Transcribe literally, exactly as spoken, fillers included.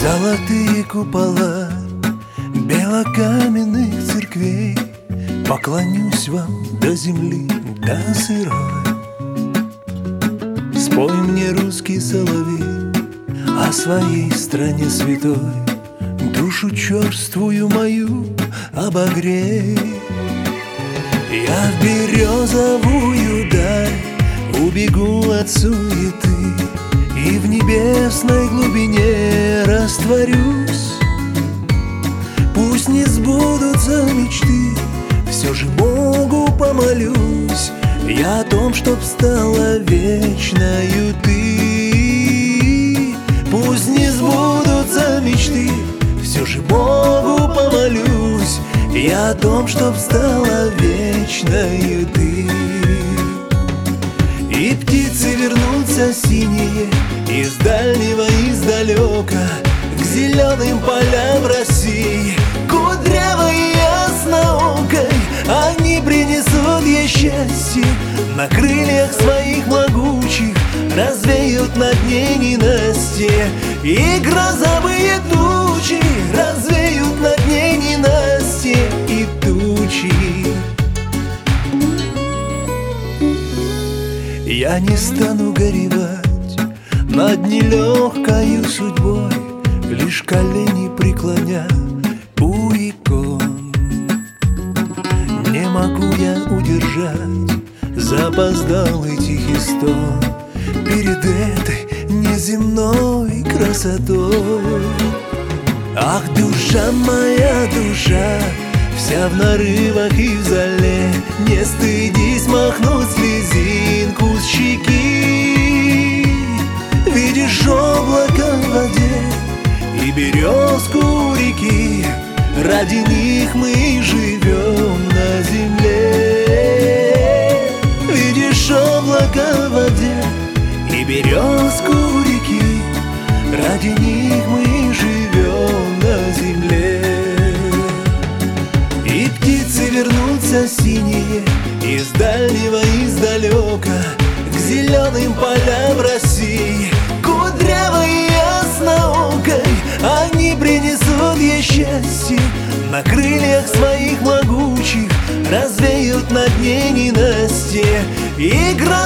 Золотые купола белокаменных церквей, поклонюсь вам до земли, до сырой. Спой мне, русский соловей, о своей стране святой, душу черствую мою обогрей. Я в березовую даль убегу от суеты и в небесной глубине растворюсь. Пусть не сбудутся мечты, все же Богу помолюсь я о том, чтоб стала вечною ты. Пусть не сбудутся мечты, все же Богу помолюсь я о том, чтоб стала вечною ты. И птицы вернутся синие из дальнего, издалека, к зеленым полям России, кудрявой и ясноокой. Они принесут ей счастье, на крыльях своих могучих развеют над ней ненастье, и грозовые тучи развеют над ней ненастье и тучи. Я не стану горевать над нелегкою судьбой, лишь колени преклоня у икон. Не могу я удержать запоздалый тихий стон перед этой неземной красотой. Ах, душа моя, душа, вся в нарывах и в зале, не стыдись махнуть слезинку с щеки. Видишь облако в воде и березку у реки, ради них мы и живем на земле. Видишь облако в воде и березку у реки, ради них мы и живем на земле. И птицы вернутся синие из дальнего, издалека, к зеленым полям России, кудрявой и ясноокой. Они принесут ей счастье, на крыльях своих могучих развеют над ней ненастье, и грозовые